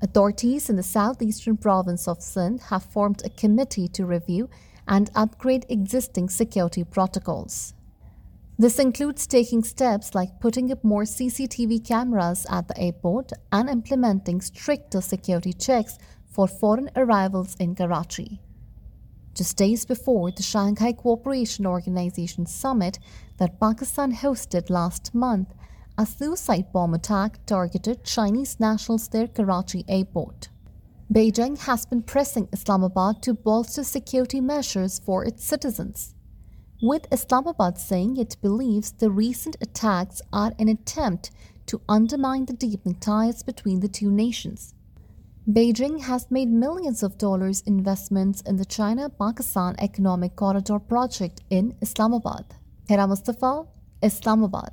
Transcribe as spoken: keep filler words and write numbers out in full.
Authorities in the southeastern province of Sindh have formed a committee to review and upgrade existing security protocols. This includes taking steps like putting up more C C T V cameras at the airport and implementing stricter security checks for foreign arrivals in Karachi. Just days before the Shanghai Cooperation Organization summit that Pakistan hosted last month, a suicide bomb attack targeted Chinese nationals near Karachi airport. Beijing has been pressing Islamabad to bolster security measures for its citizens, with Islamabad saying it believes the recent attacks are an attempt to undermine the deepening ties between the two nations. Beijing has made millions of dollars investments in the China-Pakistan Economic Corridor project in Islamabad. Hira Mustafa, Islamabad.